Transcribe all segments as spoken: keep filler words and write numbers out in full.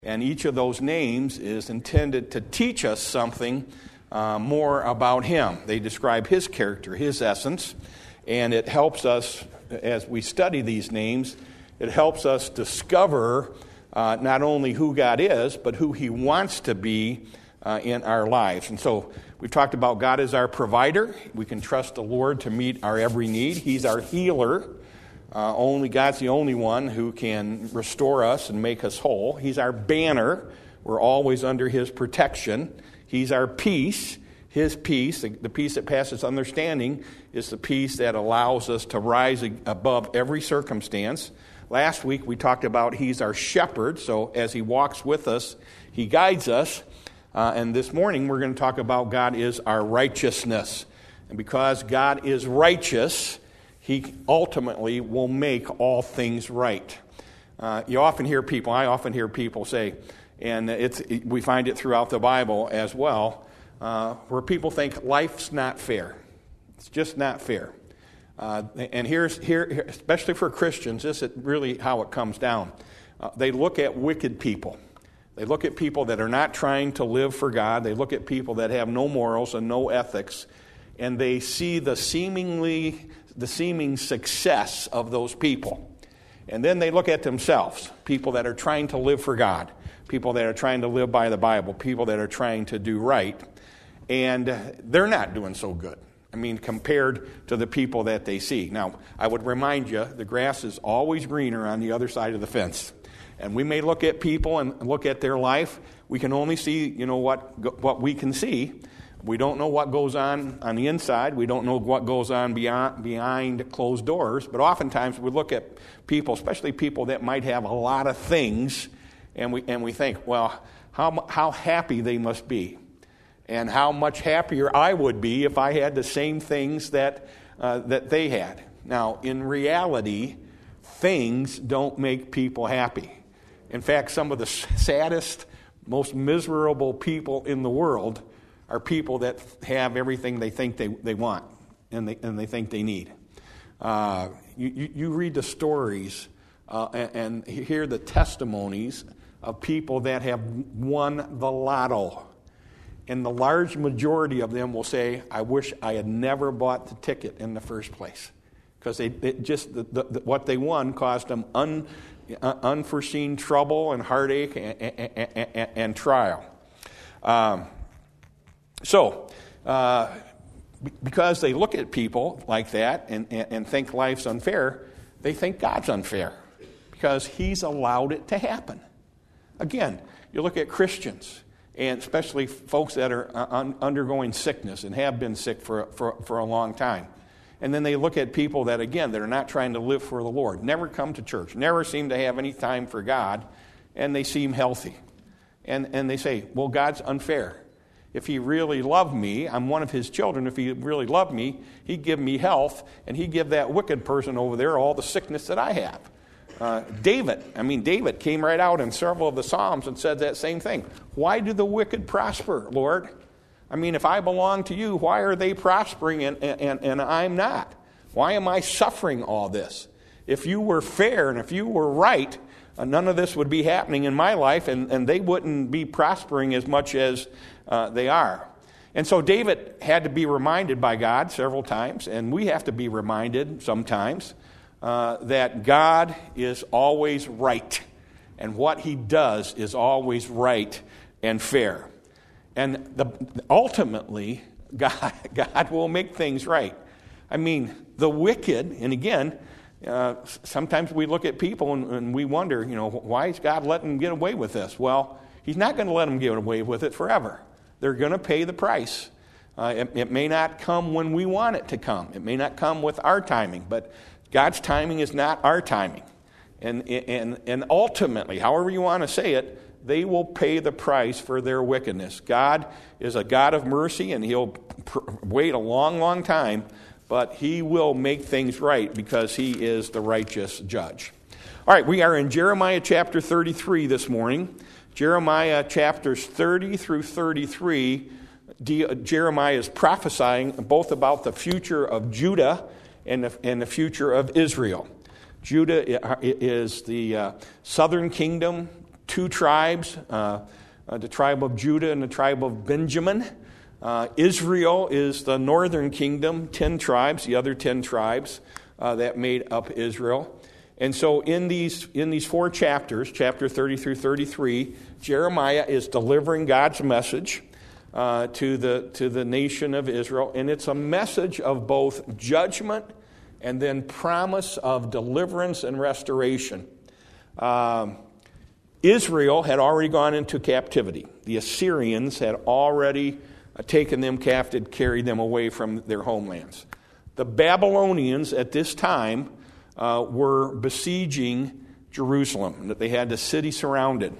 And each of those names is intended to teach us something uh, more about him. They describe his character, his essence, and it helps us, as we study these names, it helps us discover uh, not only who God is, but who he wants to be uh, in our lives. And so we've talked about God as our provider. We can trust the Lord to meet our every need. He's our healer. Uh, only God's the only one who can restore us and make us whole. He's our banner. We're always under his protection. He's our peace. His peace, the, the peace that passes understanding, is the peace that allows us to rise above every circumstance. Last week we talked about he's our shepherd, so as he walks with us, he guides us. Uh, and this morning we're going to talk about God is our righteousness. And because God is righteous, he ultimately will make all things right. Uh, you often hear people, I often hear people say, and it's we find it throughout the Bible as well, uh, where people think life's not fair. It's just not fair. Uh, and here's here, especially for Christians, this is really how it comes down. Uh, they look at wicked people. They look at people that are not trying to live for God. They look at people that have no morals and no ethics, and they see the seemingly the seeming success of those people. And then they look at themselves, people that are trying to live for God, people that are trying to live by the Bible, people that are trying to do right, and they're not doing so good. I mean, compared to the people that they see. Now, I would remind you, the grass is always greener on the other side of the fence. And we may look at people and look at their life. We can only see, you know, what what we can see. We don't know what goes on on the inside. We don't know what goes on beyond, behind closed doors. But oftentimes we look at people, especially people that might have a lot of things, and we and we think, well, how how happy they must be, and how much happier I would be if I had the same things that uh, that they had. Now, in reality, things don't make people happy. In fact, some of the saddest, most miserable people in the world are people that have everything they think they, they want and they and they think they need. Uh, you, you, you read the stories uh, and, and hear the testimonies of people that have won the lotto. And the large majority of them will say, I wish I had never bought the ticket in the first place. Because they, they just the, the, what they won caused them un, uh, unforeseen trouble and heartache and, and, and, and trial. Um, So, uh, because they look at people like that and, and, and think life's unfair, they think God's unfair because he's allowed it to happen. Again, you look at Christians, and especially folks that are un- undergoing sickness and have been sick for, for, for a long time. And then they look at people that, again, that are not trying to live for the Lord, never come to church, never seem to have any time for God, and they seem healthy. And, and they say, well, God's unfair. If he really loved me, I'm one of his children. If he really loved me, he'd give me health, and he'd give that wicked person over there all the sickness that I have. Uh, David, I mean, David came right out in several of the Psalms and said that same thing. Why do the wicked prosper, Lord? I mean, if I belong to you, why are they prospering and, and, and I'm not? Why am I suffering all this? If you were fair and if you were right, uh, none of this would be happening in my life, and, and they wouldn't be prospering as much as Uh, they are. And so David had to be reminded by God several times, and we have to be reminded sometimes uh, that God is always right, and what he does is always right and fair. And the, ultimately, God, God will make things right. I mean, the wicked, and again, uh, sometimes we look at people and, and we wonder, you know, why is God letting them get away with this? Well, he's not going to let them get away with it forever. They're going to pay the price. Uh, it, it may not come when we want it to come. It may not come with our timing, but God's timing is not our timing. And, and, and ultimately, however you want to say it, they will pay the price for their wickedness. God is a God of mercy, and he'll pr- wait a long, long time, but he will make things right because he is the righteous judge. All right, we are in Jeremiah chapter thirty-three this morning. Jeremiah chapters thirty through thirty-three, Jeremiah is prophesying both about the future of Judah and the, and the future of Israel. Judah is the uh, southern kingdom two tribes, uh, uh, the tribe of Judah and the tribe of Benjamin. Uh, Israel is the northern kingdom, ten tribes, the other ten tribes uh, that made up Israel. And so in these in these four chapters, chapter thirty through thirty-three, Jeremiah is delivering God's message uh, to the to the nation of Israel, and it's a message of both judgment and then promise of deliverance and restoration. Um, Israel had already gone into captivity. The Assyrians had already taken them captive, carried them away from their homelands. The Babylonians at this time uh, were besieging Jerusalem, that they had the city surrounded.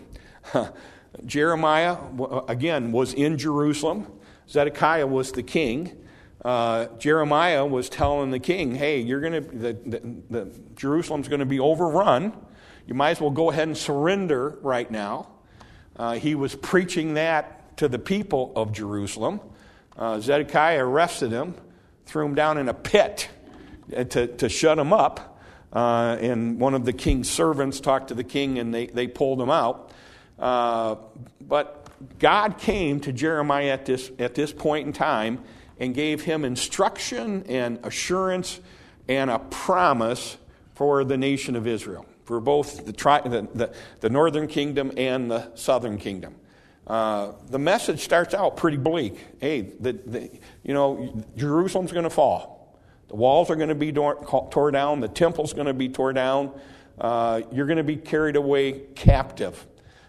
Jeremiah, again, was in Jerusalem. Zedekiah was the king. Uh, Jeremiah was telling the king, hey, you're going to the, the, the Jerusalem's going to be overrun. You might as well go ahead and surrender right now. Uh, he was preaching that to the people of Jerusalem. Uh, Zedekiah arrested him, threw him down in a pit to, to shut him up. Uh, and one of the king's servants talked to the king, and they, they pulled him out. Uh, but God came to Jeremiah at this, at this point in time and gave him instruction and assurance and a promise for the nation of Israel, for both the, tri- the, the, the northern kingdom and the southern kingdom. Uh, the message starts out pretty bleak. Hey, the, the, you know, Jerusalem's going to fall. The walls are going to be tore, tore down. The temple's going to be tore down. Uh, you're going to be carried away captive.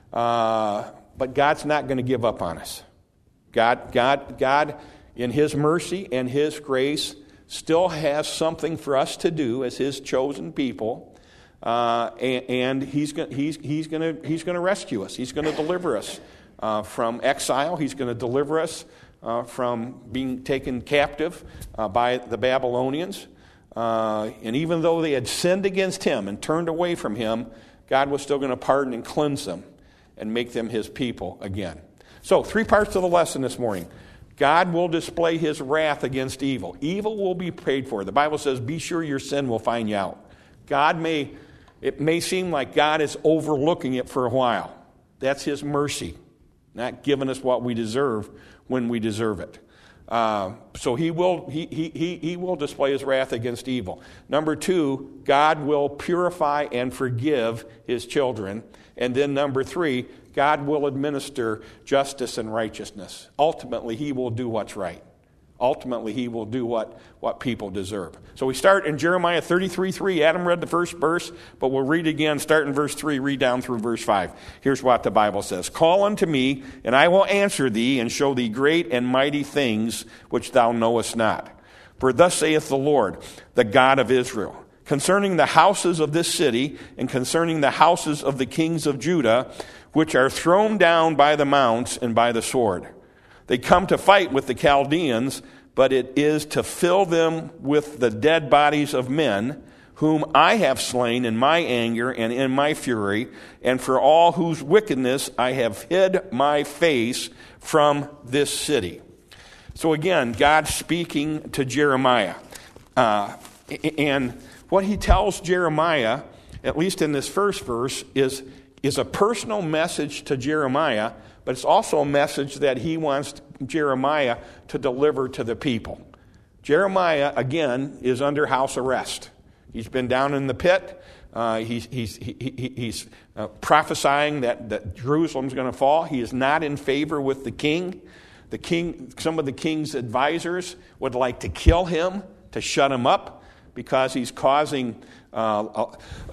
Uh, but God's not going to give up on us. God, God, God, in His mercy and His grace, still has something for us to do as His chosen people. Uh, and, and He's going, he's, he's going to, He's going to rescue us. He's going to deliver us. Uh, from exile. He's going to deliver us uh, from being taken captive uh, by the Babylonians. Uh, and even though they had sinned against Him and turned away from Him, God was still going to pardon and cleanse them and make them His people again. So, three parts of the lesson this morning. God will display His wrath against evil. Evil will be paid for. The Bible says, be sure your sin will find you out. God may, it may seem like God is overlooking it for a while. That's His mercy. Not giving us what we deserve when we deserve it. Uh, so he will he, he, he will display His wrath against evil. Number two, God will purify and forgive His children. And then number three, God will administer justice and righteousness. Ultimately, He will do what's right. Ultimately, He will do what, what people deserve. So we start in Jeremiah thirty-three three. Adam read the first verse, but we'll read again, start in verse three, read down through verse five. Here's what the Bible says. Call unto me, and I will answer thee, and show thee great and mighty things which thou knowest not. For thus saith the Lord, the God of Israel, concerning the houses of this city, and concerning the houses of the kings of Judah, which are thrown down by the mounts and by the sword. They come to fight with the Chaldeans, but it is to fill them with the dead bodies of men, whom I have slain in my anger and in my fury, and for all whose wickedness I have hid my face from this city. So again, God speaking to Jeremiah. Uh, and what He tells Jeremiah, at least in this first verse, is, is a personal message to Jeremiah, but it's also a message that He wants Jeremiah to deliver to the people. Jeremiah, again, is under house arrest. He's been down in the pit. Uh, he's he's, he, he, he's uh, prophesying that, that Jerusalem's going to fall. He is not in favor with the king. The king, some of the king's advisors would like to kill him, to shut him up, because he's causing uh,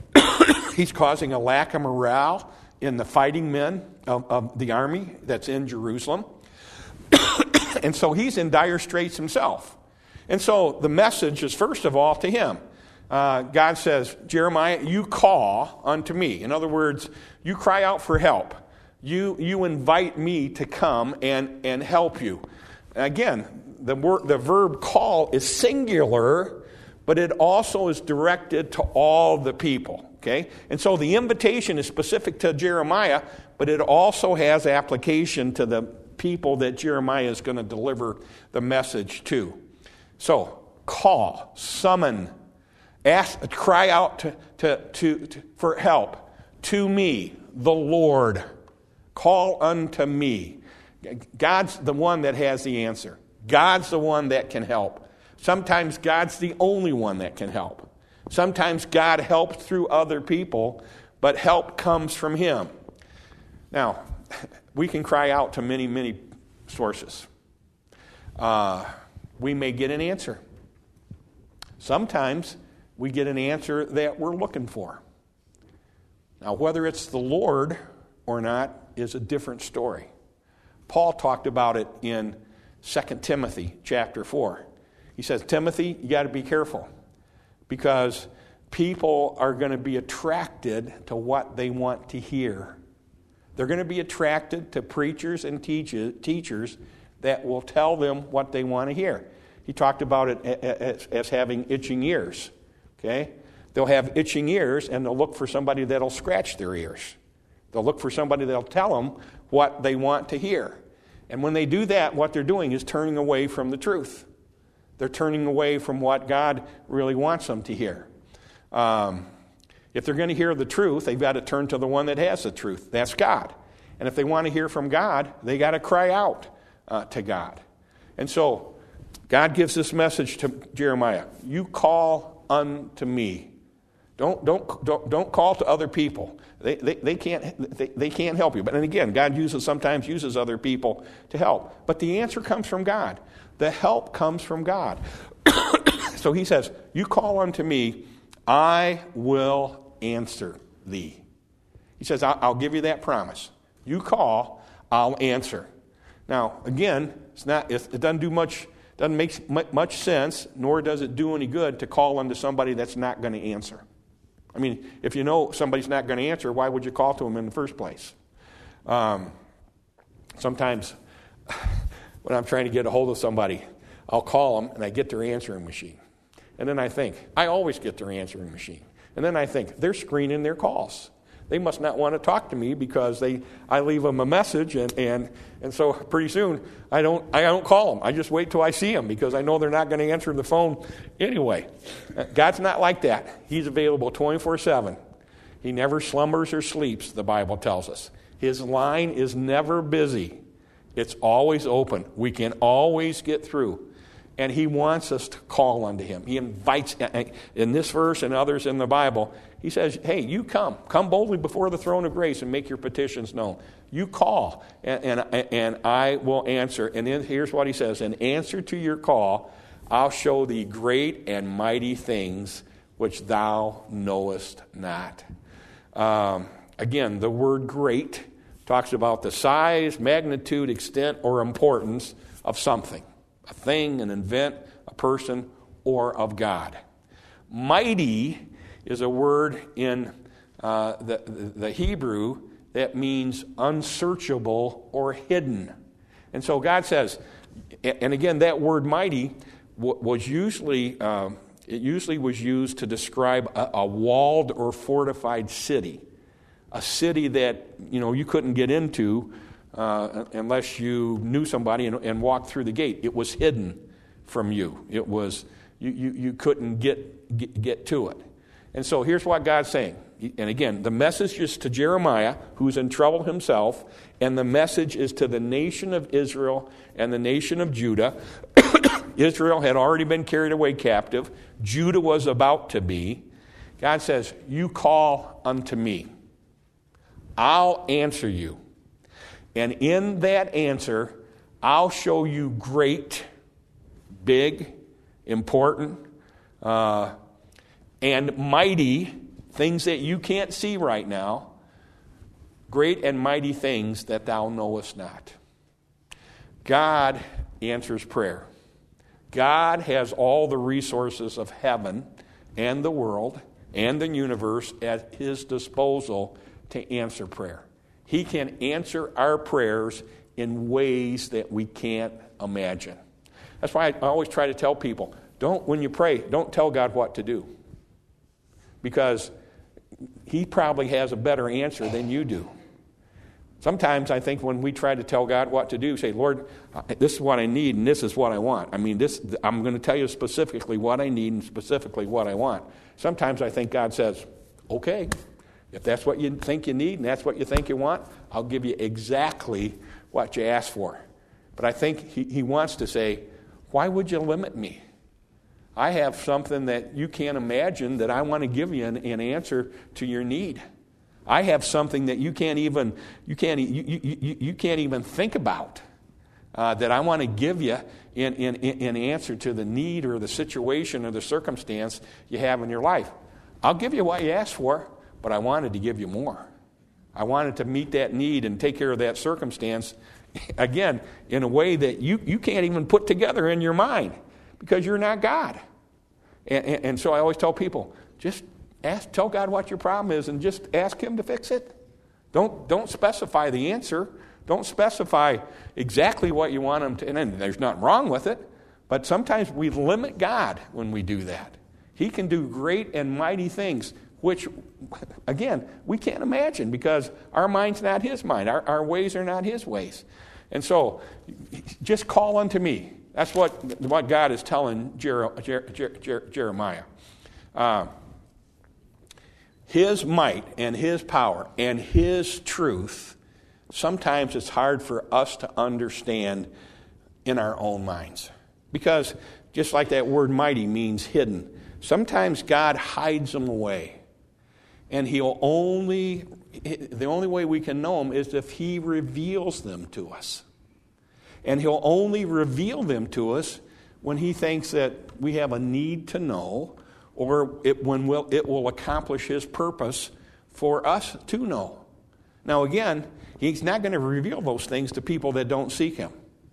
a, he's causing a lack of morale in the fighting men of, of the army that's in Jerusalem. And so he's in dire straits himself. And so the message is, first of all, to him. Uh, God says, Jeremiah, you call unto me. In other words, you cry out for help. You you invite me to come and, and help you. Again, the word, the verb call is singular, but it also is directed to all the people. Okay? And so the invitation is specific to Jeremiah, but it also has application to the people that Jeremiah is going to deliver the message to. So, call, summon, ask, cry out to, to, to, to, for help to me. the Lord. Call unto me. God's the one that has the answer. God's the one that can help. Sometimes God's the only one that can help. Sometimes God helps through other people, but help comes from Him. Now, we can cry out to many, many sources. Uh, we may get an answer. Sometimes we get an answer that we're looking for. Now, whether it's the Lord or not is a different story. Paul talked about it in Second Timothy chapter four. He says, Timothy, you got to be careful because people are going to be attracted to what they want to hear. They're going to be attracted to preachers and teachers that will tell them what they want to hear. He talked about it as, as having itching ears. Okay? They'll have itching ears and they'll look for somebody that'll scratch their ears. They'll look for somebody that'll tell them what they want to hear. And when they do that, what they're doing is turning away from the truth. They're turning away from what God really wants them to hear. Um, if they're going to hear the truth, they've got to turn to the one that has the truth. That's God. And if they want to hear from God, they got to cry out uh, to God. And so God gives this message to Jeremiah. You call unto me. Don't don't don't, don't call to other people. They they, they can't they, they can't help you. But and again, God uses sometimes uses other people to help. But the answer comes from God. The help comes from God. So he says, you call unto me, I will answer thee. He says, I'll, I'll give you that promise. You call, I'll answer. Now, again, it's not. It doesn't do much. Doesn't make much sense, nor does it do any good to call unto somebody that's not going to answer. I mean, if you know somebody's not going to answer, why would you call to them in the first place? Um, sometimes when I'm trying to get a hold of somebody, I'll call them and I get their answering machine. And then I think, I always get their answering machine. And then I think, they're screening their calls. They must not want to talk to me because they I leave them a message, and, and, and so pretty soon I don't I don't call them. I just wait till I see them because I know they're not going to answer the phone anyway. God's not like that. He's available twenty-four seven. He never slumbers or sleeps, the Bible tells us. His line is never busy. It's always open. We can always get through. And he wants us to call unto him. He invites, in this verse and others in the Bible, he says, hey, you come. Come boldly before the throne of grace and make your petitions known. You call, and, and, and I will answer. And then here's what he says. In answer to your call, I'll show thee great and mighty things which thou knowest not. Um, again, the word great talks about the size, magnitude, extent, or importance of something. A thing, an event, a person, or of God. Mighty is a word in uh, the, the Hebrew that means unsearchable or hidden. And so God says, and again, that word mighty was usually, uh, it usually was used to describe a, a walled or fortified city. A city that, you know, you couldn't get into Uh, unless you knew somebody and, and walked through the gate. It was hidden from you. It was you, you, you couldn't get, get get to it. And so here's what God's saying. And again, the message is to Jeremiah, who's in trouble himself, and the message is to the nation of Israel and the nation of Judah. Israel had already been carried away captive. Judah was about to be. God says, you call unto me. I'll answer you. And in that answer, I'll show you great, big, important, uh, and mighty things that you can't see right now. Great and mighty things that thou knowest not. God answers prayer. God has all the resources of heaven and the world and the universe at his disposal to answer prayer. He can answer our prayers in ways that we can't imagine. That's why I always try to tell people, don't, when you pray, don't tell God what to do. Because he probably has a better answer than you do. Sometimes I think when we try to tell God what to do, say, Lord, this is what I need and this is what I want. I mean, this I'm going to tell you specifically what I need and specifically what I want. Sometimes I think God says, okay, If that's what you think you need and that's what you think you want, I'll give you exactly what you asked for. But I think he, he wants to say, why would you limit me? I have something that you can't imagine that I want to give you an, an answer to your need. I have something that you can't even you can't you, you, you, you can't even think about uh, that I want to give you in, in, in answer to the need or the situation or the circumstance you have in your life. I'll give you what you asked for, but I wanted to give you more. I wanted to meet that need and take care of that circumstance, again, in a way that you, you can't even put together in your mind because you're not God. And, and, and so I always tell people, just ask, tell God what your problem is and just ask him to fix it. Don't, don't specify the answer. Don't specify exactly what you want him to, and there's nothing wrong with it, but sometimes we limit God when we do that. He can do great and mighty things, which, again, we can't imagine because our mind's not his mind. Our, our ways are not his ways. And so, just call unto me. That's what, what God is telling Jer, Jer, Jer, Jer, Jeremiah. Uh, his might and his power and his truth, sometimes it's hard for us to understand in our own minds. Because just like that word mighty means hidden, sometimes God hides them away. And he'll only, the only way we can know them is if he reveals them to us. And he'll only reveal them to us when he thinks that we have a need to know, or it, when will, it will accomplish his purpose for us to know. Now again, he's not going to reveal those things to people that don't seek him.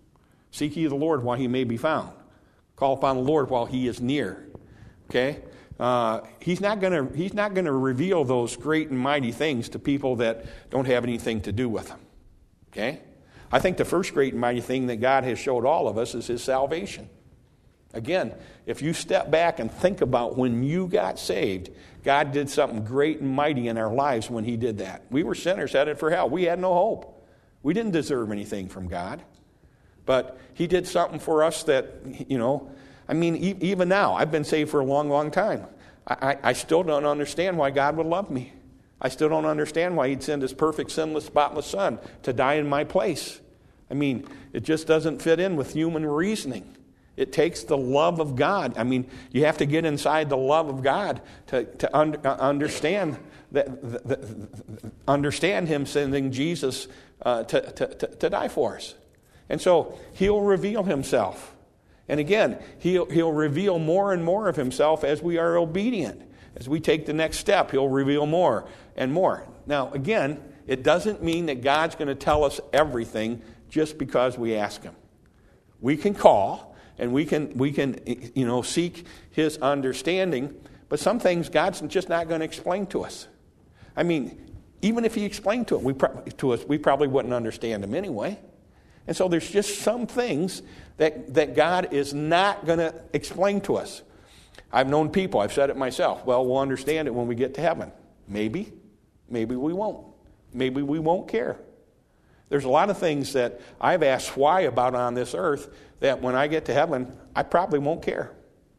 Seek ye the Lord while he may be found. Call upon the Lord while he is near. Okay? Uh, he's not going to he's not going to reveal those great and mighty things to people that don't have anything to do with him. Okay? I think the first great and mighty thing that God has showed all of us is his salvation. Again, if you step back and think about when you got saved, God did something great and mighty in our lives when he did that. We were sinners headed for hell. We had no hope. We didn't deserve anything from God. But he did something for us that, you know, I mean, e- even now, I've been saved for a long, long time. I, I, I still don't understand why God would love me. I still don't understand why he'd send his perfect, sinless, spotless son to die in my place. I mean, it just doesn't fit in with human reasoning. It takes the love of God. I mean, you have to get inside the love of God to, to un- understand that, the, the, understand him sending Jesus uh, to, to, to, to die for us. And so he'll reveal himself. And again, he'll, he'll reveal more and more of himself as we are obedient. As we take the next step, he'll reveal more and more. Now, again, it doesn't mean that God's going to tell us everything just because we ask him. We can call and we can, we can, you know, seek his understanding, but some things God's just not going to explain to us. I mean, even if he explained to, it, we pro- to us, we probably wouldn't understand him anyway. And so there's just some things that, that God is not going to explain to us. I've known people, I've said it myself, well, we'll understand it when we get to heaven. Maybe. Maybe we won't. Maybe we won't care. There's a lot of things that I've asked why about on this earth that when I get to heaven, I probably won't care.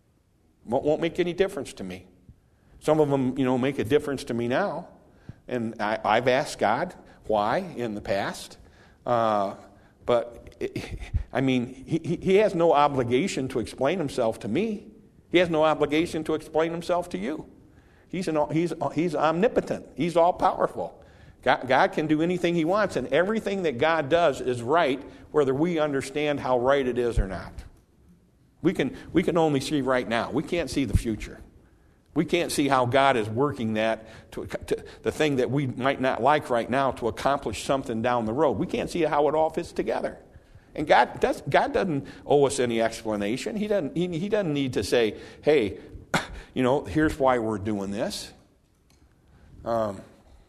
Won't, won't make any difference to me. Some of them, you know, make a difference to me now. And I, I've asked God why in the past. Uh, but, it, I mean, he, he has no obligation to explain himself to me. He has no obligation to explain himself to you. He's, an, he's, he's omnipotent. He's all-powerful. God, God can do anything he wants, and everything that God does is right, whether we understand how right it is or not. We can, we can only see right now. We can't see the future. We can't see how God is working that, to, to the thing that we might not like right now, to accomplish something down the road. We can't see how it all fits together. And God, does, God doesn't owe us any explanation. He doesn't, he, he doesn't need to say, hey, you know, here's why we're doing this. Um,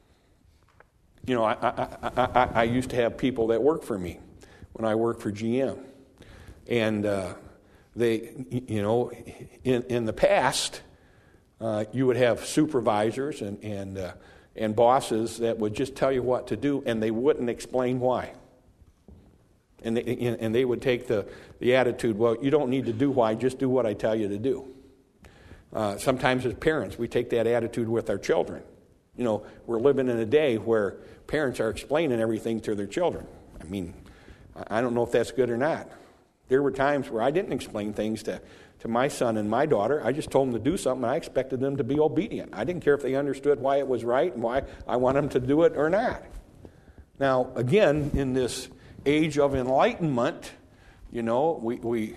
you know, I, I, I, I used to have people that worked for me when I worked for G M. And uh, they, you know, in, in the past, uh, you would have supervisors and, and, uh, and bosses that would just tell you what to do, and they wouldn't explain why. And they, and they would take the, the attitude, well, you don't need to do why, just do what I tell you to do. Uh, sometimes as parents, we take that attitude with our children. You know, we're living in a day where parents are explaining everything to their children. I mean, I don't know if that's good or not. There were times where I didn't explain things to, to my son and my daughter. I just told them to do something, and I expected them to be obedient. I didn't care if they understood why it was right and why I want them to do it or not. Now, again, in this age of enlightenment, you know, we, we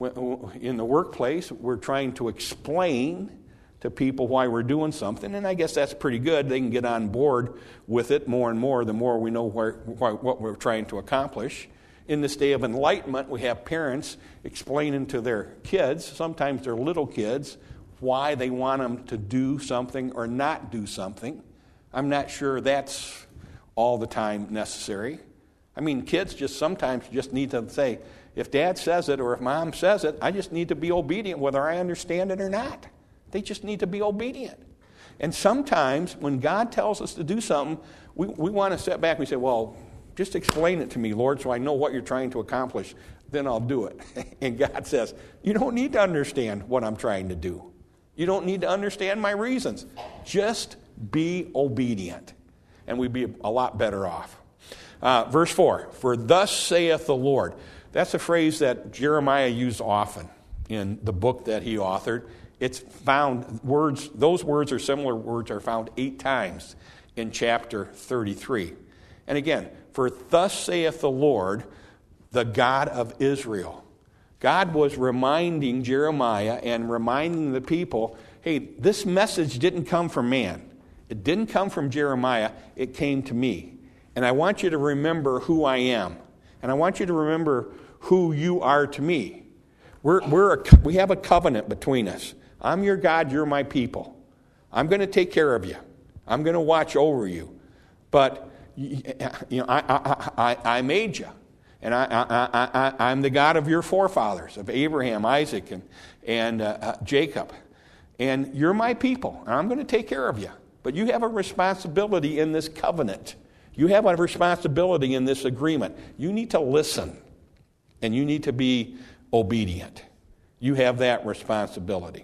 in the workplace, we're trying to explain to people why we're doing something, and I guess that's pretty good. They can get on board with it more and more the more we know where, why, what we're trying to accomplish. In this day of enlightenment, we have parents explaining to their kids, sometimes they're little kids, why they want them to do something or not do something. I'm not sure that's all the time necessary. I mean, kids just sometimes just need to say, if Dad says it or if Mom says it, I just need to be obedient whether I understand it or not. They just need to be obedient. And sometimes when God tells us to do something, we, we want to step back and we say, well, just explain it to me, Lord, so I know what you're trying to accomplish. Then I'll do it. And God says, you don't need to understand what I'm trying to do. You don't need to understand my reasons. Just be obedient. And we'd be a lot better off. Uh, verse four, for thus saith the Lord. That's a phrase that Jeremiah used often in the book that he authored. It's found, words, those words or similar words are found eight times in chapter thirty-three. And again, for thus saith the Lord, the God of Israel. God was reminding Jeremiah and reminding the people, hey, this message didn't come from man. It didn't come from Jeremiah. It came to me. And I want you to remember who I am. And I want you to remember who you are to me. We're, we're a, we have a covenant between us. I'm your God, you're my people. I'm going to take care of you. I'm going to watch over you. But you know, I, I, I, I made you. And I, I, I, I'm the God of your forefathers, of Abraham, Isaac, and, and uh, uh, Jacob. And you're my people, and I'm going to take care of you. But you have a responsibility in this covenant. You have a responsibility in this agreement. You need to listen, and you need to be obedient. You have that responsibility.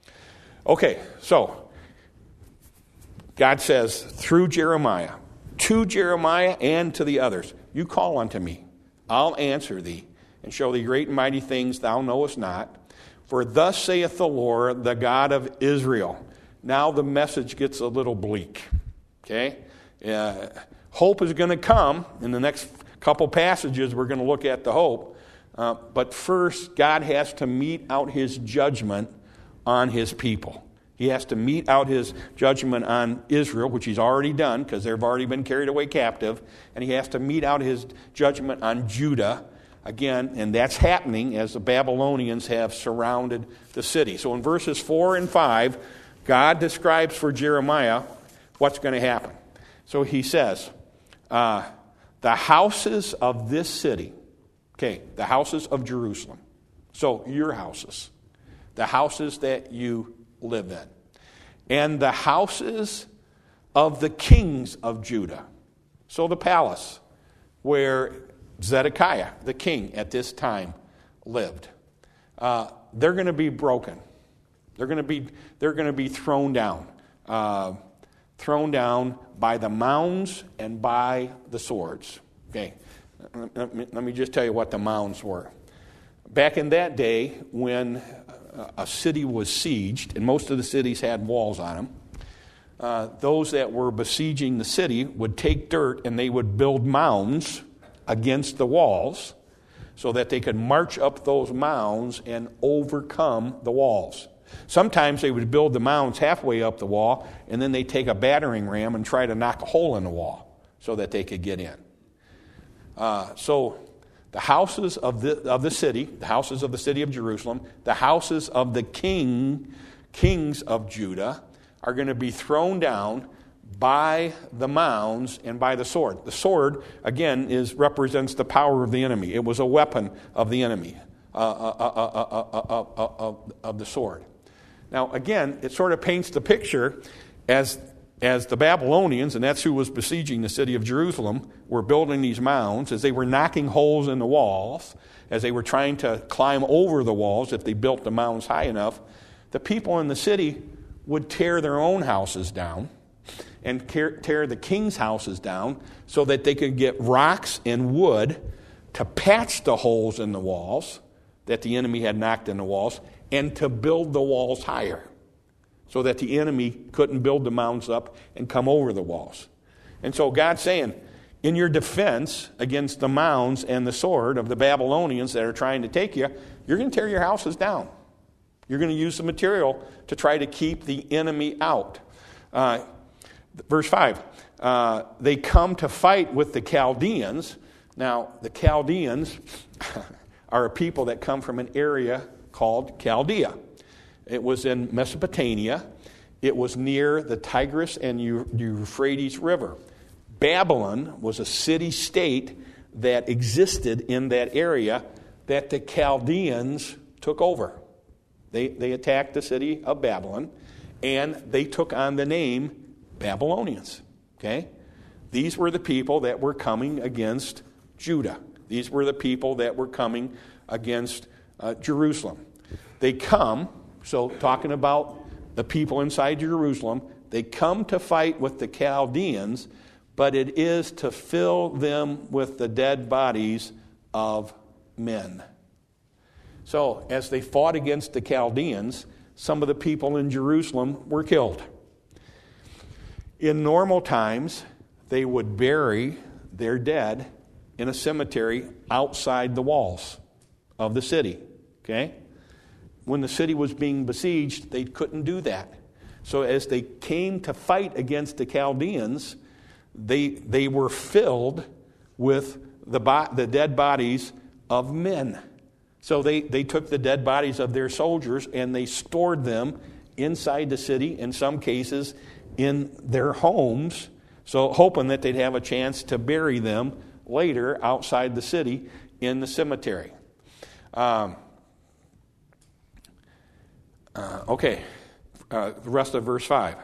Okay, so God says through Jeremiah, to Jeremiah and to the others, you call unto me, I'll answer thee, and show thee great and mighty things thou knowest not. For thus saith the Lord, the God of Israel. Now the message gets a little bleak. Okay? Uh, hope is going to come. In the next couple passages, we're going to look at the hope. Uh, but first, God has to mete out his judgment on his people. He has to mete out his judgment on Israel, which he's already done because they've already been carried away captive. And he has to mete out his judgment on Judah again. And that's happening as the Babylonians have surrounded the city. So in verses four and five, God describes for Jeremiah what's going to happen. So he says, uh, the houses of this city, okay, the houses of Jerusalem. So your houses, the houses that you live in, and the houses of the kings of Judah. So the palace where Zedekiah, the king at this time, lived. Uh, they're going to be broken. They're going to be they're going to be thrown down, uh, thrown down by the mounds and by the swords. Okay, let me, let me just tell you what the mounds were. Back in that day, when a city was sieged, and most of the cities had walls on them, uh, those that were besieging the city would take dirt and they would build mounds against the walls so that they could march up those mounds and overcome the walls. Sometimes they would build the mounds halfway up the wall, and then they'd take a battering ram and try to knock a hole in the wall so that they could get in. Uh, so the houses of the of the city, the houses of the city of Jerusalem, the houses of the king, kings of Judah are going to be thrown down by the mounds and by the sword. The sword, again, is represents the power of the enemy. It was a weapon of the enemy, uh, uh, uh, uh, uh, uh, uh, of the sword. Now, again, it sort of paints the picture as as the Babylonians, and that's who was besieging the city of Jerusalem, were building these mounds, as they were knocking holes in the walls, as they were trying to climb over the walls if they built the mounds high enough, the people in the city would tear their own houses down, and tear the king's houses down so that they could get rocks and wood to patch the holes in the walls that the enemy had knocked in the walls, and to build the walls higher so that the enemy couldn't build the mounds up and come over the walls. And so God's saying, in your defense against the mounds and the sword of the Babylonians that are trying to take you, you're going to tear your houses down. You're going to use the material to try to keep the enemy out. Uh, verse five, uh, they come to fight with the Chaldeans. Now, the Chaldeans are a people that come from an area called Chaldea. It was in Mesopotamia. It was near the Tigris and Euphrates River. Babylon was a city-state that existed in that area that the Chaldeans took over. They, they attacked the city of Babylon, and they took on the name Babylonians. Okay? These were the people that were coming against Judah. These were the people that were coming against uh, Jerusalem. They come, so talking about the people inside Jerusalem, they come to fight with the Chaldeans, but it is to fill them with the dead bodies of men. So, as they fought against the Chaldeans, some of the people in Jerusalem were killed. In normal times, they would bury their dead in a cemetery outside the walls of the city. Okay? When the city was being besieged, they couldn't do that. So as they came to fight against the Chaldeans, they they were filled with the bo- the dead bodies of men. So they, they took the dead bodies of their soldiers and they stored them inside the city, in some cases in their homes, so hoping that they'd have a chance to bury them later outside the city in the cemetery. Um, uh, okay, uh, the rest of verse five.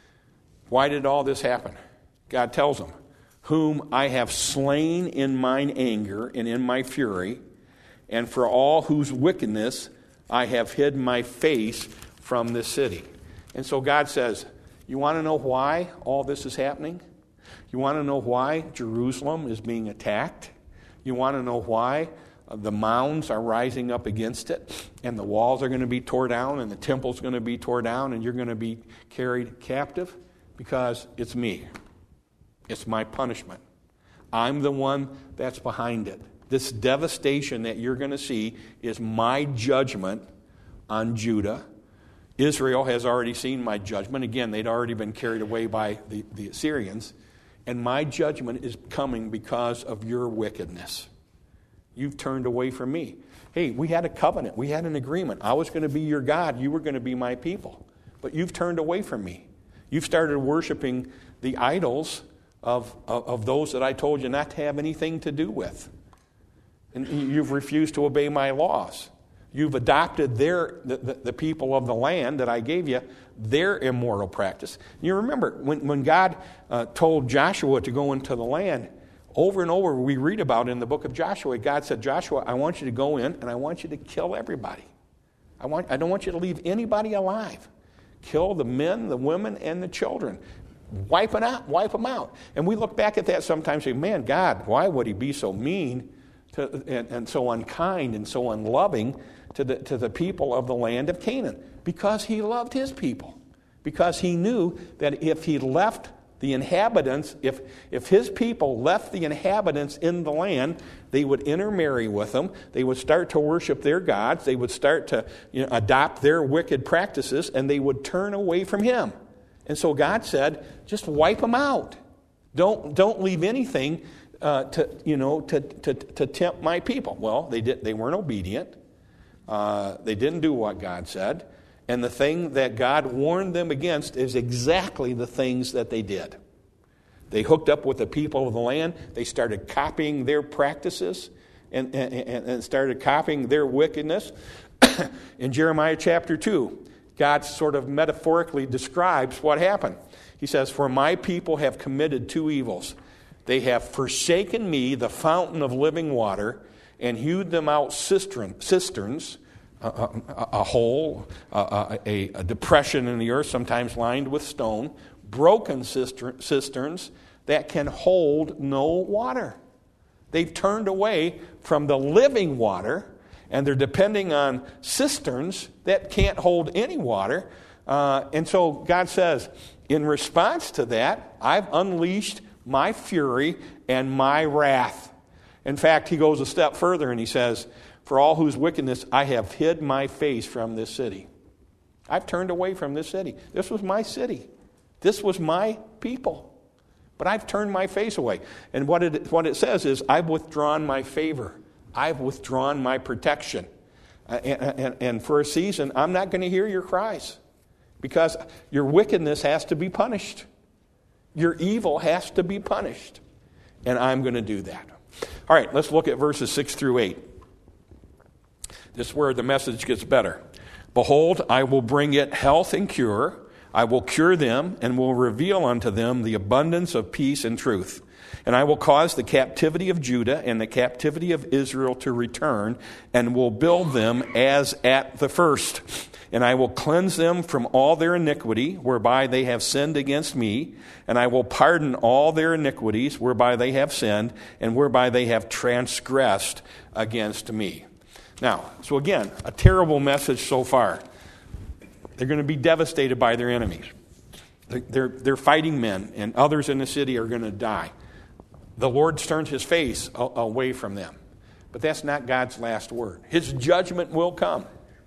Why did all this happen? God tells them, whom I have slain in mine anger and in my fury, and for all whose wickedness I have hid my face from this city. And so God says, you want to know why all this is happening? You want to know why Jerusalem is being attacked? You want to know why the mounds are rising up against it, and the walls are going to be torn down, and the temple's going to be torn down, and you're going to be carried captive? Because it's me. It's my punishment. I'm the one that's behind it. This devastation that you're going to see is my judgment on Judah. Israel has already seen my judgment. Again, they'd already been carried away by the, the Assyrians. And my judgment is coming because of your wickedness. You've turned away from me. Hey, we had a covenant. We had an agreement. I was going to be your God. You were going to be my people. But you've turned away from me. You've started worshiping the idols of, of, of those that I told you not to have anything to do with. And you've refused to obey my laws. You've adopted their the, the, the people of the land that I gave you, their immoral practice. You remember, when, when God uh, told Joshua to go into the land, over and over we read about in the book of Joshua, God said, Joshua, I want you to go in and I want you to kill everybody. I want I don't want you to leave anybody alive. Kill the men, the women, and the children. Wipe it out, wipe them out. And we look back at that sometimes and say, man, God, why would he be so mean to, and, and so unkind and so unloving to the, to the people of the land of Canaan? Because he loved his people. Because he knew that if he left the inhabitants, if, if his people left the inhabitants in the land, they would intermarry with them. They would start to worship their gods. They would start to you know, adopt their wicked practices, and they would turn away from him. And so God said, just wipe them out. Don't don't leave anything uh, to you know to, to to tempt my people. Well, they did. They weren't obedient. Uh, they didn't do what God said. And the thing that God warned them against is exactly the things that they did. They hooked up with the people of the land. They started copying their practices and, and, and started copying their wickedness. In Jeremiah chapter two, God sort of metaphorically describes what happened. He says, for my people have committed two evils. They have forsaken me, the fountain of living water, and hewed them out cistern, cisterns, a, a, a hole, a, a, a depression in the earth, sometimes lined with stone, broken cisterns that can hold no water. They've turned away from the living water, and they're depending on cisterns that can't hold any water. Uh, and so God says, in response to that, I've unleashed my fury and my wrath. In fact, he goes a step further and he says, for all whose wickedness I have hid my face from this city. I've turned away from this city. This was my city. This was my people. But I've turned my face away. And what it, what it says is, I've withdrawn my favor. I've withdrawn my protection. Uh, and, and, and for a season, I'm not going to hear your cries. Because your wickedness has to be punished. Your evil has to be punished. And I'm going to do that. All right, let's look at verses six through eight. This is where the message gets better. Behold, I will bring it health and cure. I will cure them and will reveal unto them the abundance of peace and truth. And I will cause the captivity of Judah and the captivity of Israel to return, and will build them as at the first. And I will cleanse them from all their iniquity, whereby they have sinned against me. And I will pardon all their iniquities, whereby they have sinned, and whereby they have transgressed against me. Now, so again, a terrible message so far. They're going to be devastated by their enemies. They're, they're fighting men, and others in the city are going to die. The Lord turned his face away from them. But that's not God's last word. His judgment will come.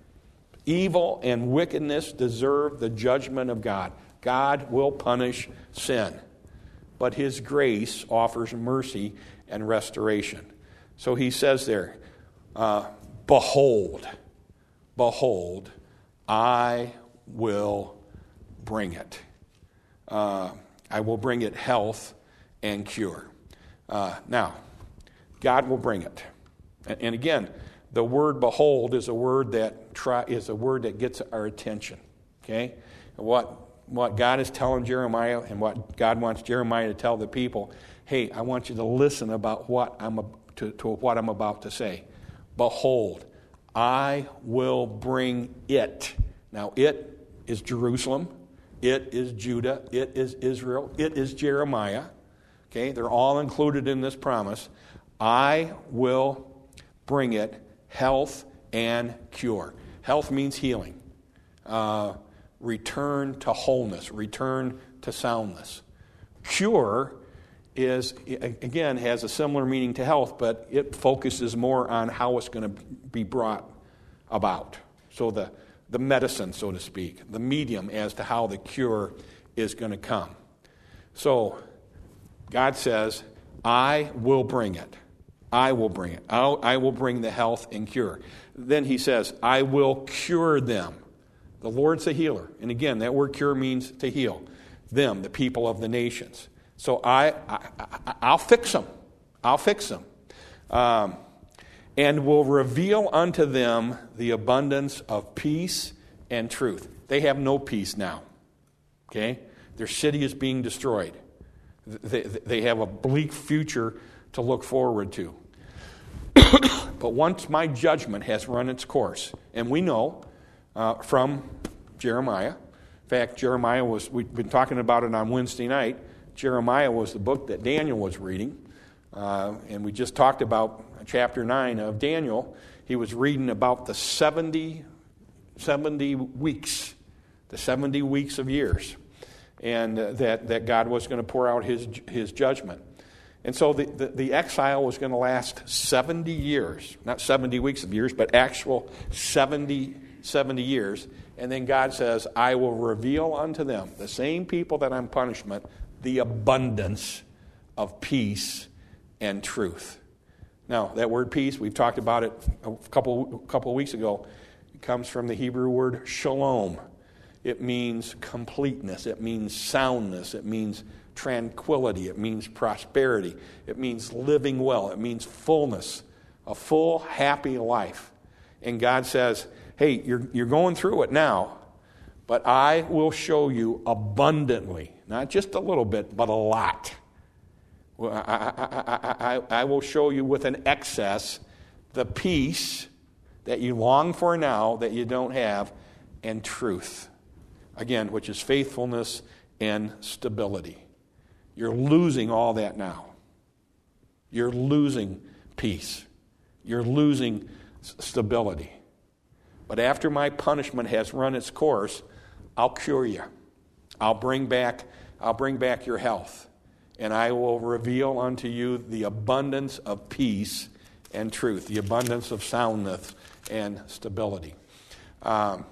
Evil and wickedness deserve the judgment of God. God will punish sin. But his grace offers mercy and restoration. So he says there, uh, behold, behold, I will bring it. Uh, I will bring it health and cure. Uh, now, God will bring it. And, and again, the word behold is a word that try, is a word that gets our attention. Okay? What what God is telling Jeremiah and what God wants Jeremiah to tell the people, hey, I want you to listen about what I'm to, to what I'm about to say. Behold, I will bring it. Now, it is Jerusalem. It is Judah. It is Israel. It is Jeremiah. Okay? They're all included in this promise. I will bring it health and cure. Health means healing. Uh, return to wholeness. Return to soundness. Cure is, again, has a similar meaning to health, but it focuses more on how it's going to be brought about. So the, the medicine, so to speak, the medium as to how the cure is going to come. So God says, I will bring it. I will bring it. I'll, I will bring the health and cure. Then he says, I will cure them. The Lord's a healer. And again, that word cure means to heal. Them, the people of the nations. So I, I, I, I'll fix them. I'll fix them. Um, and will reveal unto them the abundance of peace and truth. They have no peace now. Okay? Their city is being destroyed. They, they have a bleak future to look forward to. But once my judgment has run its course, and we know uh, from Jeremiah, in fact, Jeremiah was, we've been talking about it on Wednesday night, Jeremiah was the book that Daniel was reading, uh, and we just talked about chapter nine of Daniel. He was reading about the seventy, seventy weeks, the seventy weeks of years, and uh, that, that God was going to pour out his, his judgment. And so the, the, the exile was going to last seventy years. Not seventy weeks of years, but actual seventy, seventy years. And then God says, I will reveal unto them, the same people that I'm punishment, the abundance of peace and truth. Now, that word peace, we've talked about it a couple, a couple of weeks ago. It comes from the Hebrew word shalom. It means completeness. It means soundness. It means tranquility. It means prosperity. It means living well. It means fullness, a full, happy life. And God says, hey, you're, you're going through it now, but I will show you abundantly, not just a little bit, but a lot. Well, I, I, I, I will show you with an excess the peace that you long for now that you don't have, and truth. Again, which is faithfulness and stability. You're losing all that now. You're losing peace. You're losing stability. But after my punishment has run its course, I'll cure you. I'll bring back, I'll bring back your health. And I will reveal unto you the abundance of peace and truth, the abundance of soundness and stability. Um,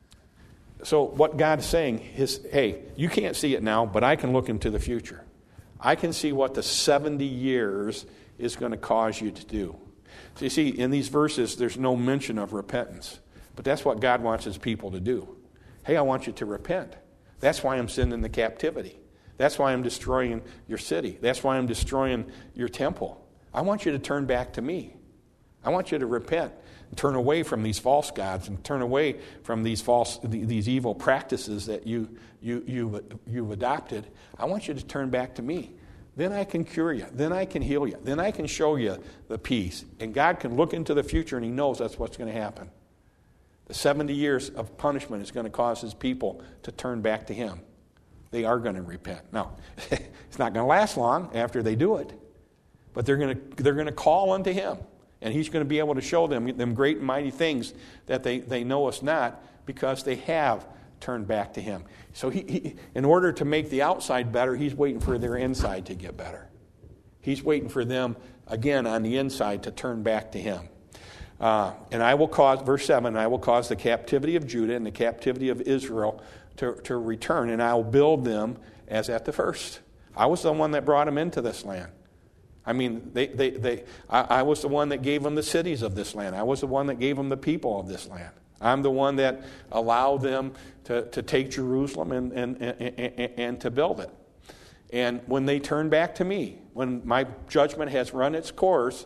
so what God's saying is, hey, you can't see it now, but I can look into the future. I can see what the seventy years is going to cause you to do. So you see, in these verses, there's no mention of repentance. But that's what God wants his people to do. Hey, I want you to repent. That's why I'm sending the captivity. That's why I'm destroying your city. That's why I'm destroying your temple. I want you to turn back to me. I want you to repent and turn away from these false gods and turn away from these false, these evil practices that you, you, you, you've adopted. I want you to turn back to me. Then I can cure you. Then I can heal you. Then I can show you the peace. And God can look into the future and he knows that's what's going to happen. The seventy years of punishment is going to cause his people to turn back to him. They are going to repent. Now, it's not going to last long after they do it, but they're going to they're going to call unto him, and he's going to be able to show them them great and mighty things that they, they know us not, because they have turned back to him. So he, he in order to make the outside better, he's waiting for their inside to get better. He's waiting for them, again, on the inside to turn back to him. Uh, and I will cause, verse seven, I will cause the captivity of Judah and the captivity of Israel to, to return, and I will build them as at the first. I was the one that brought them into this land. I mean, they, they, they, I, I was the one that gave them the cities of this land. I was the one that gave them the people of this land. I'm the one that allowed them to, to take Jerusalem and, and, and, and, and to build it. And when they turn back to me, when my judgment has run its course,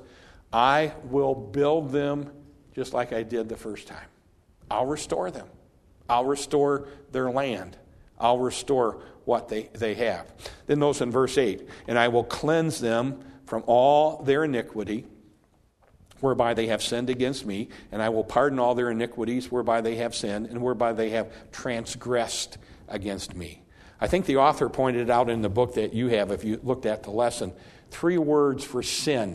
I will build them just like I did the first time. I'll restore them. I'll restore their land. I'll restore what they, they have. Then notice in verse eight, and I will cleanse them from all their iniquity, whereby they have sinned against me, and I will pardon all their iniquities whereby they have sinned, and whereby they have transgressed against me. I think the author pointed out in the book that you have, if you looked at the lesson, three words for sin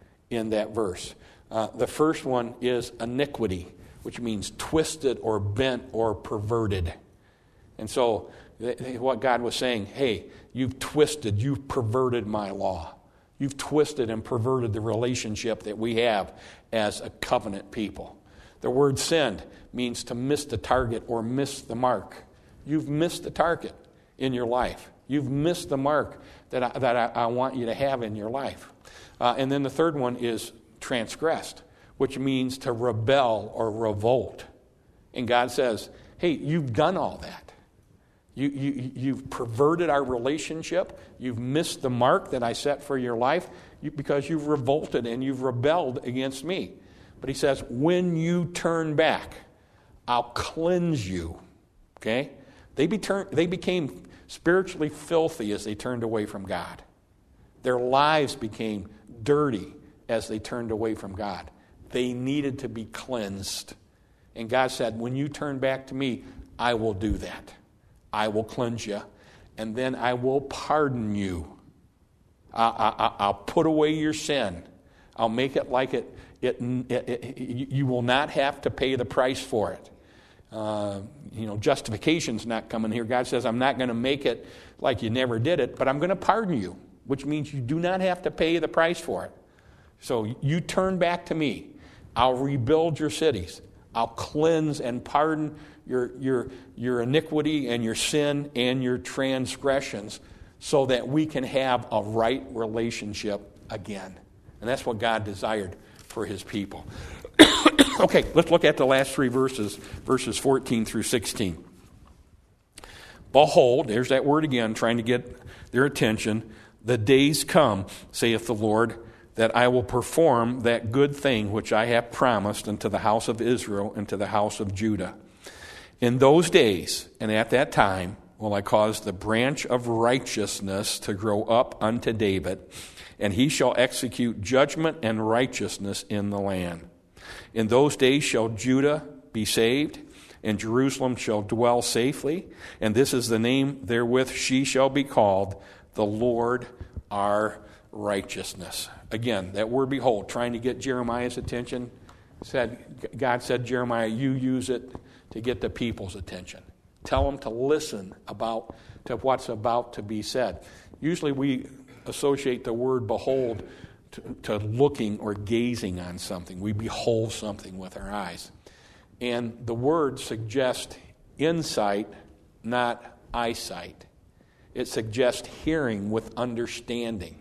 in that verse. Uh, the first one is iniquity, which means twisted or bent or perverted. And so th- th- what God was saying, hey, you've twisted, you've perverted my law. You've twisted and perverted the relationship that we have as a covenant people. The word sinned means to miss the target or miss the mark. You've missed the target in your life. You've missed the mark that I, that I, I want you to have in your life. Uh, and then the third one is transgressed, which means to rebel or revolt. And God says, hey, you've done all that. You, you, you've perverted our relationship. You've missed the mark that I set for your life you, because you've revolted and you've rebelled against me. But he says, when you turn back, I'll cleanse you. Okay? They, be turn, they became spiritually filthy as they turned away from God. Their lives became dirty as they turned away from God. They needed to be cleansed. And God said, when you turn back to me, I will do that. I will cleanse you, and then I will pardon you. I, I, I'll put away your sin. I'll make it like it, it, it, it you will not have to pay the price for it. Uh, you know, justification's not coming here. God says, I'm not going to make it like you never did it, but I'm going to pardon you, which means you do not have to pay the price for it. So you turn back to me. I'll rebuild your cities. I'll cleanse and pardon your, your, your iniquity and your sin and your transgressions so that we can have a right relationship again. And that's what God desired for his people. Okay, let's look at the last three verses, verses fourteen through sixteen. Behold, there's that word again, trying to get their attention. The days come, saith the Lord, that I will perform that good thing which I have promised unto the house of Israel and to the house of Judah. In those days, and at that time, will I cause the branch of righteousness to grow up unto David, and he shall execute judgment and righteousness in the land. In those days shall Judah be saved, and Jerusalem shall dwell safely, and this is the name therewith she shall be called, the Lord our righteousness. Again, that word behold, trying to get Jeremiah's attention, said God said, Jeremiah, you use it to get the people's attention. Tell them to listen about to what's about to be said. Usually we associate the word behold to, to looking or gazing on something. We behold something with our eyes. And the word suggests insight, not eyesight. It suggests hearing with understanding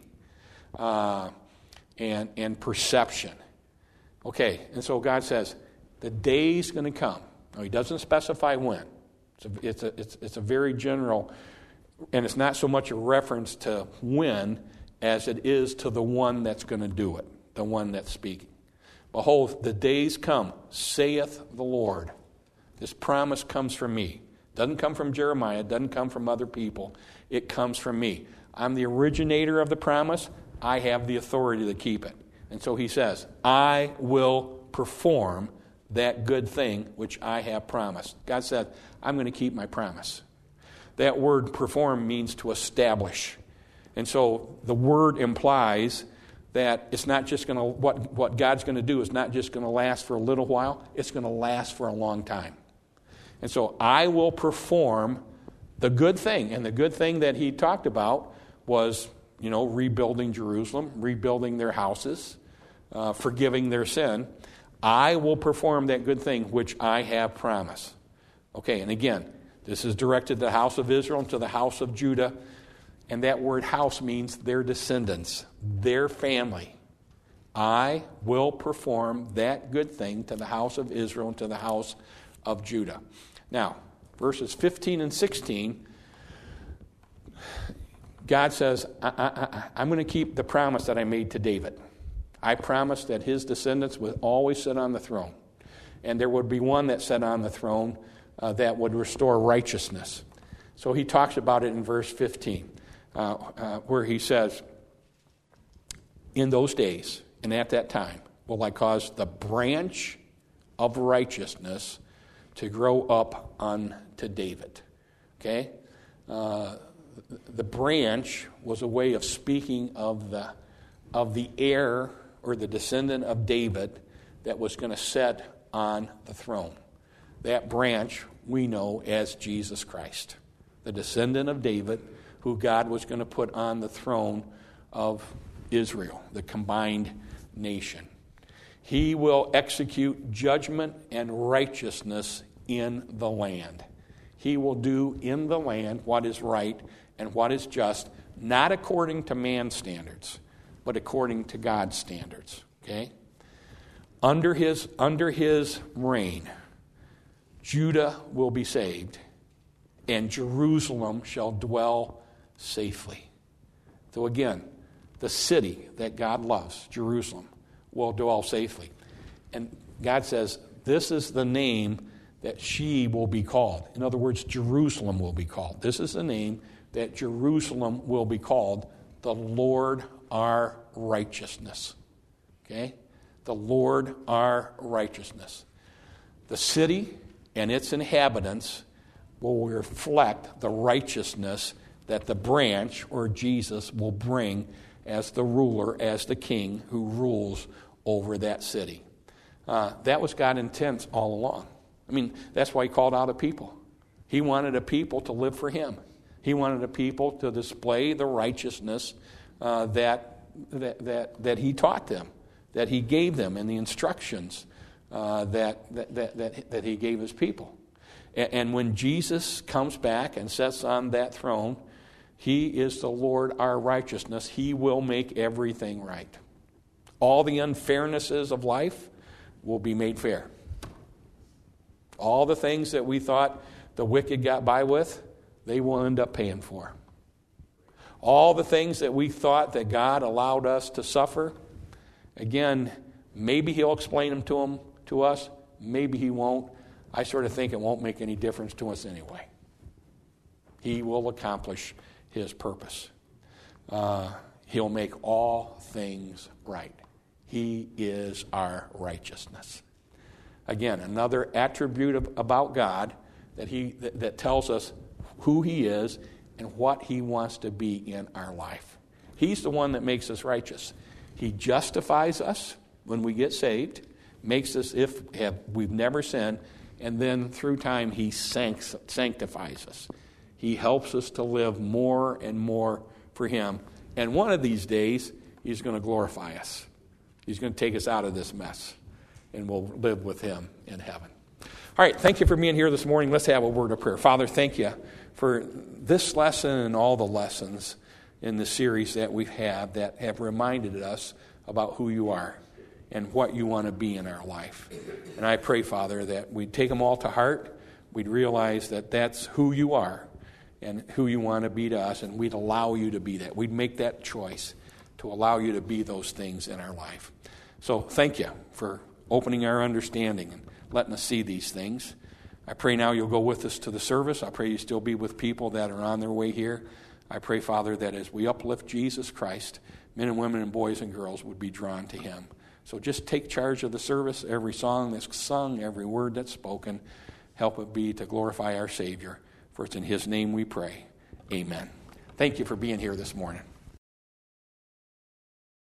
uh, and, and perception. Okay, and so God says, the day's going to come. Now, he doesn't specify when. It's a, it's, a, it's, it's a very general, and it's not so much a reference to when as it is to the one that's going to do it, the one that's speaking. Behold, the days come, saith the Lord. This promise comes from me. Doesn't come from Jeremiah, doesn't come from other people. It comes from me. I'm the originator of the promise. I have the authority to keep it. And so he says, I will perform that good thing which I have promised. God said, I'm going to keep my promise. That word perform means to establish. And so the word implies that it's not just going to, what, what God's going to do is not just going to last for a little while, it's going to last for a long time. And so I will perform the good thing. And the good thing that he talked about was, you know, rebuilding Jerusalem, rebuilding their houses, uh, forgiving their sin. I will perform that good thing which I have promised. Okay, and again, this is directed to the house of Israel and to the house of Judah. And that word house means their descendants, their family. I will perform that good thing to the house of Israel and to the house of Judah. Now, verses fifteen and sixteen, God says, I, I, I, I'm going to keep the promise that I made to David. I promised that his descendants would always sit on the throne. And there would be one that sat on the throne uh, that would restore righteousness. So he talks about it in verse fifteen, uh, uh, where he says, in those days and at that time will I cause the branch of righteousness to grow up unto David. Okay? Uh, the branch was a way of speaking of the of the heir or the descendant of David that was going to sit on the throne. That branch we know as Jesus Christ, the descendant of David who God was going to put on the throne of Israel, the combined nation. He will execute judgment and righteousness in the land. He will do in the land what is right and what is just, not according to man's standards, but according to God's standards. Okay? Under his, under his reign, Judah will be saved, and Jerusalem shall dwell safely. So again, the city that God loves, Jerusalem, will dwell safely. And God says, this is the name that she will be called. In other words, Jerusalem will be called. This is the name that Jerusalem will be called, the Lord our righteousness. Okay? The Lord our righteousness. The city and its inhabitants will reflect the righteousness that the branch, or Jesus, will bring as the ruler, as the king who rules over that city. Uh, that was God's intent all along. I mean, that's why he called out a people. He wanted a people to live for him. He wanted a people to display the righteousness uh, that, that that that he taught them, that he gave them, and the instructions uh, that, that that that that he gave his people. And, and when Jesus comes back and sits on that throne, he is the Lord our righteousness. He will make everything right. All the unfairnesses of life will be made fair. All the things that we thought the wicked got by with, they will end up paying for. All the things that we thought that God allowed us to suffer, again, maybe he'll explain them to them to us, maybe he won't. I sort of think it won't make any difference to us anyway. He will accomplish his purpose. Uh, he'll make all things right. He is our righteousness. Again, another attribute of, about God that he that, that tells us who he is and what he wants to be in our life. He's the one that makes us righteous. He justifies us when we get saved, makes us if have, we've never sinned, and then through time he sancts, sanctifies us. He helps us to live more and more for him. And one of these days, he's going to glorify us. He's going to take us out of this mess, and we'll live with him in heaven. All right, thank you for being here this morning. Let's have a word of prayer. Father, thank you for this lesson and all the lessons in the series that we've had that have reminded us about who you are and what you want to be in our life. And I pray, Father, that we'd take them all to heart. We'd realize that that's who you are and who you want to be to us, and we'd allow you to be that. We'd make that choice to allow you to be those things in our life. So thank you for opening our understanding and letting us see these things. I pray now you'll go with us to the service. I pray you still be with people that are on their way here. I pray, Father, that as we uplift Jesus Christ, men and women and boys and girls would be drawn to him. So just take charge of the service, every song that's sung, every word that's spoken. Help it be to glorify our Savior. For it's in his name we pray. Amen. Thank you for being here this morning.